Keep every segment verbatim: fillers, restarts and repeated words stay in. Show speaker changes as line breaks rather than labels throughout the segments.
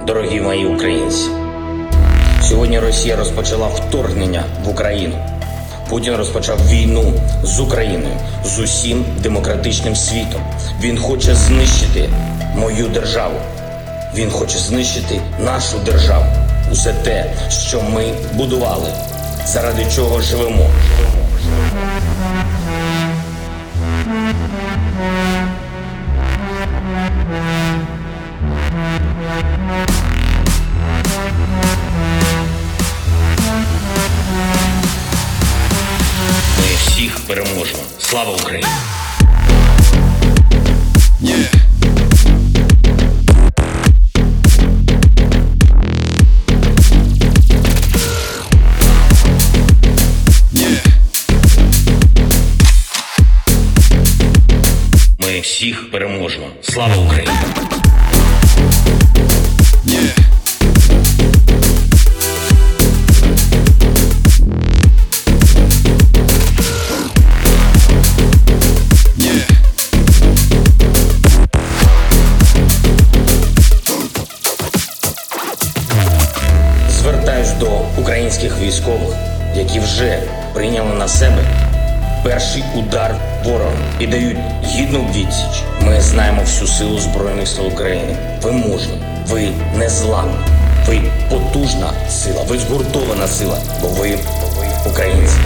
Дорогі мої українці, сьогодні Росія розпочала вторгнення в Україну. Путін розпочав війну з Україною, з усім демократичним світом. Він хоче знищити мою державу. Він хоче знищити нашу державу. Усе те, що ми будували, заради чого живемо. Ми всіх переможемо. Слава Україні!
Yeah.
Ми всіх переможемо. Слава Україні!
Yeah.
Звертаюсь до українських військових, які вже прийняли на себе перший удар ворога і дають гідну відсіч. Ми знаємо всю силу Збройних сил України. Ви мужні, ви незламні, ви потужна сила, ви згуртована сила, бо ви українці.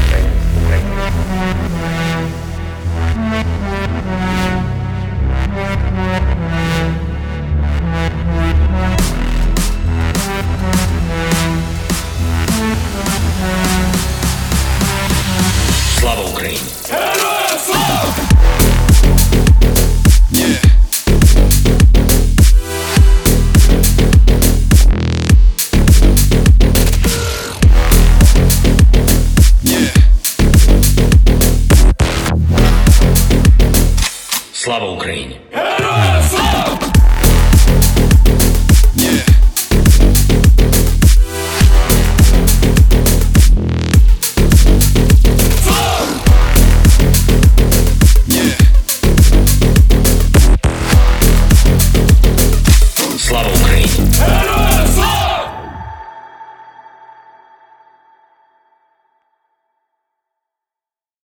Слава Україні!
Героям слава! Yeah. Yeah.
Слава Україні!
Героям